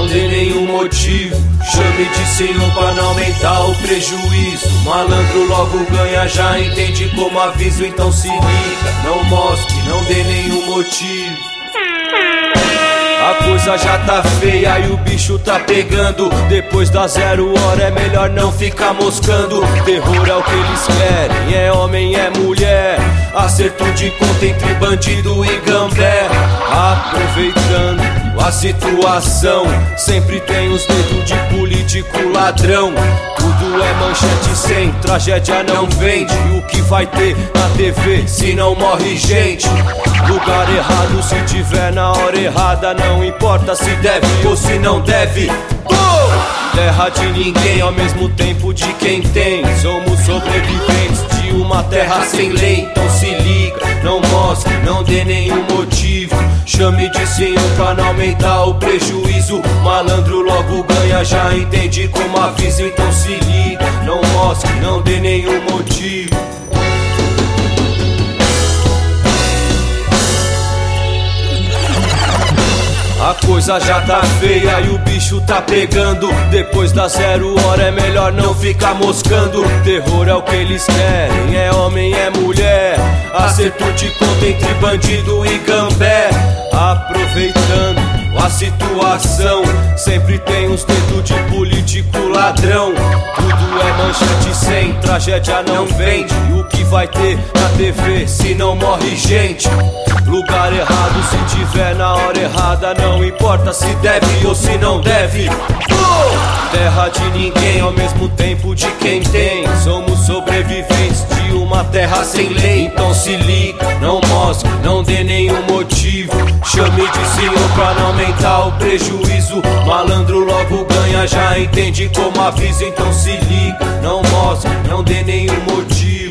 não dê nenhum motivo. Chame de senhor pra não aumentar o prejuízo. Malandro logo ganha, já entende como aviso. Então se liga, não mostre, não dê nenhum motivo. A coisa já tá feia e o bicho tá pegando. Depois da 0 hora é melhor não ficar moscando. Terror é o que eles querem, é homem, é mulher. Acerto de conta entre bandido e gambé. Aproveitando a situação, sempre tem os dedos de político ladrão. Tudo é manchete sem tragédia, não vende. O que vai ter na TV se não morre gente? Lugar errado se tiver na hora errada. Não importa se deve ou se não deve. Terra de ninguém ao mesmo tempo de quem tem. Somos sobreviventes de uma terra sem lei. Então se liga, não mostre, não dê nenhum motivo. Chame de senhor pra não aumentar o prejuízo. Malandro logo ganha, já entende como aviso. Então se liga, não mostre, não dê nenhum motivo. A coisa já tá feia e o bicho tá pegando. Depois da 0 hora é melhor não ficar moscando. Terror é o que eles querem, é homem, é mulher. Acerto de conta entre bandido e gambé. Aproveitando a situação, sempre tem uns dedos de político ladrão. Tudo é manchete sem tragédia, não vende. O que vai ter na TV se não morre gente? Lugar errado se tiver na hora errada. Não importa se deve ou se não deve. Terra de ninguém ao mesmo tempo de quem tem. Somos sobreviventes de uma terra sem lei. Então se liga, não mostre, não dê nenhum motivo. Chame de senhor pra não aumentar o prejuízo. Malandro logo ganha, já entende como aviso. Então se liga, não mostre, não dê nenhum motivo.